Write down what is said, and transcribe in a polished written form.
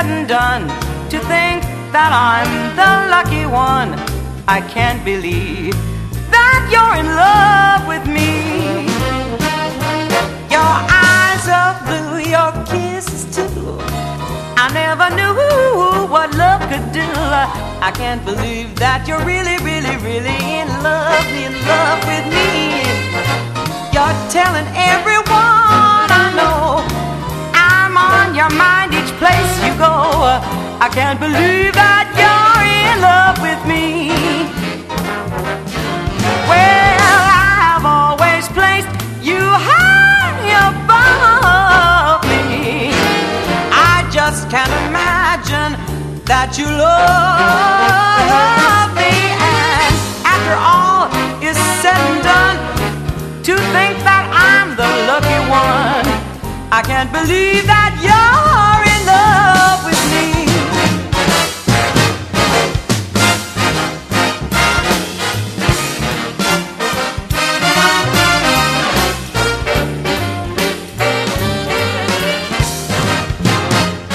said and done, to think that I'm the lucky one. I can't believe that you're in love with me. Your eyes are blue, your kisses too. I never knew what love could do. I can't believe that you're really, really, really in love with me. You're telling everyone I know I'm on your mind each place you go. I can't believe that you're in love with me. Well, I've always placed you high above me. I just can't imagine that you love me. And after all is said and done, to think that I'm the lucky one, I can't believe that